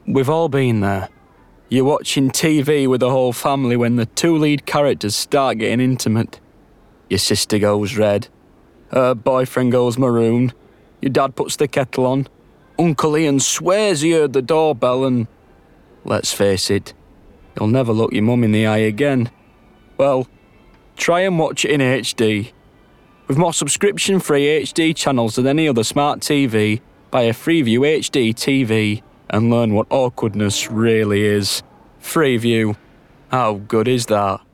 We've all been there. You're watching TV with the whole family when the two lead characters start getting intimate. Your sister goes red. Her boyfriend goes maroon. Your dad puts the kettle on. Uncle Ian swears he heard the doorbell and... Let's face it, you'll never look your mum in the eye again. Well, try and watch it in HD. With more subscription-free HD channels than any other smart TV, buy a Freeview HD TV and learn what awkwardness really is. Freeview. How good is that?